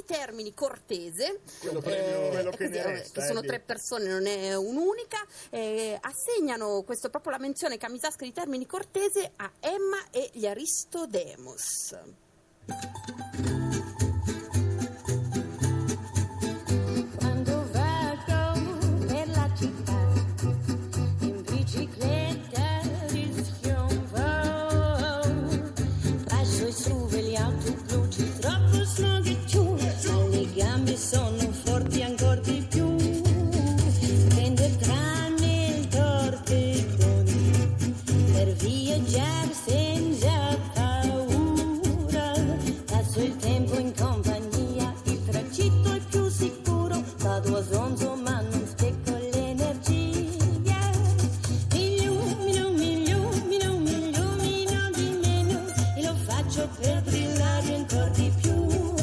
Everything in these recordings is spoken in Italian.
Termini Cortese, quello che ne resta, che sono 3 persone, non è un'unica, assegnano proprio la menzione Camisasca di Termini Cortese a Emma e gli Aristodemos. Quando vado per la città in bicicletta rischiombo, passo e su gli autobluci troppo sloghetto, ma le gambe sono forti ancora di più. Prendo il tram e il torpedone per viaggiare senza paura, passo il tempo in compagnia, il tragitto è più sicuro, vado a zonzo ma non specco l'energia, mi illumino di meno e lo faccio per brillare ancora di più.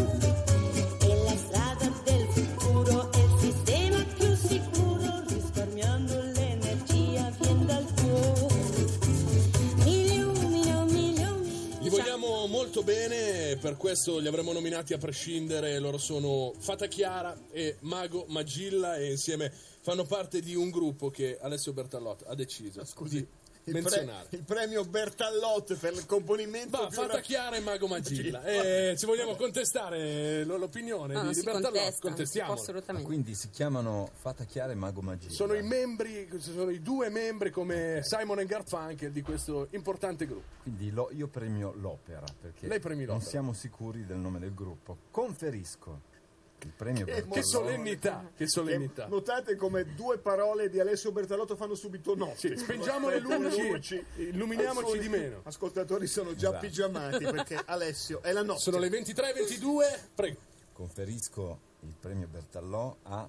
È la strada del futuro, è il sistema più sicuro, risparmiando l'energia viene dal cuore. Mi illumino. Li vogliamo molto bene, per questo li avremmo nominati a prescindere. Loro sono Fata Chiara e Mago Magilla e insieme fanno parte di un gruppo che Alessio Bertallot ha deciso di menzionare. Il premio Bertallot per il componimento Fata Chiara e Mago Magilla. Ci vogliamo contestare l'opinione di Bertallot? Contestiamo. Assolutamente. Quindi si chiamano Fata Chiara e Mago Magilla. Sono i 2 membri come Simon e Garfunkel di questo importante gruppo. Quindi io premio l'opera, perché Lei premi non l'opera. siamo sicuri del nome del gruppo. Conferisco il premio Che Bertallot. solennità. Notate come 2 parole di Alessio Bertallotto fanno subito no. Sì, spengiamo le luci, illuminiamoci di meno. Ascoltatori sono già Esatto. pigiamati perché Alessio è la notte. Sono le 23:22, prego. Conferisco il premio Bertallot a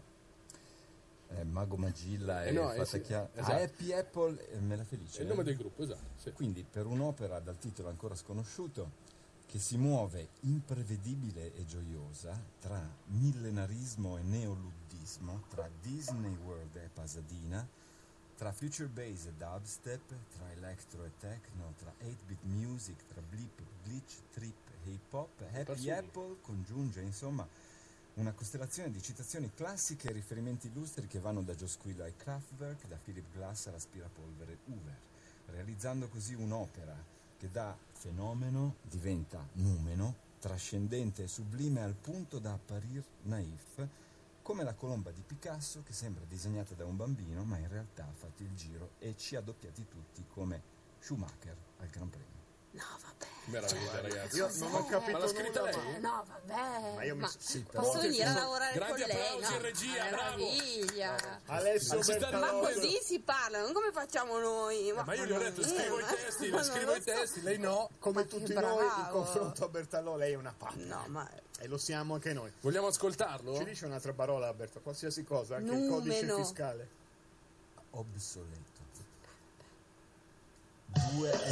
Mago Magilla e no, Fata sì, Chiara, esatto. a Happy Apple e Mela Felice. È il nome del gruppo, esatto. Sì. Quindi per un'opera dal titolo ancora sconosciuto, che si muove imprevedibile e gioiosa tra millenarismo e neoluddismo, tra Disney World e Pasadena, tra future bass e dubstep, tra electro e techno, tra 8-bit music, tra blip, glitch, trip e hip hop, Happy Apple congiunge insomma una costellazione di citazioni classiche e riferimenti illustri che vanno da Joe Squilla ai Kraftwerk, da Philip Glass all'aspirapolvere Hoover, realizzando così un'opera che da fenomeno diventa numeno, trascendente e sublime al punto da apparir naif, come la colomba di Picasso che sembra disegnata da un bambino ma in realtà ha fatto il giro e ci ha doppiati tutti come Schumacher al Gran Premio. No, vabbè. Meraviglia, ragazzi. Io non ho capito Ma l'ha scritta nulla, lei? No, vabbè. Ma posso venire a lavorare Grandi con lei? applausi in regia, bravo. Meraviglia. Alessio Si sta Ma Bertallotto. così si parla, non come facciamo noi. Ma io gli ho detto scrivo i testi, ma scrivo non i lo so. testi, lei no. Come Ma tutti che noi in bravo. confronto a Bertallotto, lei è una pappa. No, ma E lo siamo anche noi. Vogliamo ascoltarlo? Ci dice un'altra parola, Alberto, qualsiasi cosa, anche il codice Numeno. fiscale. Obsoleto.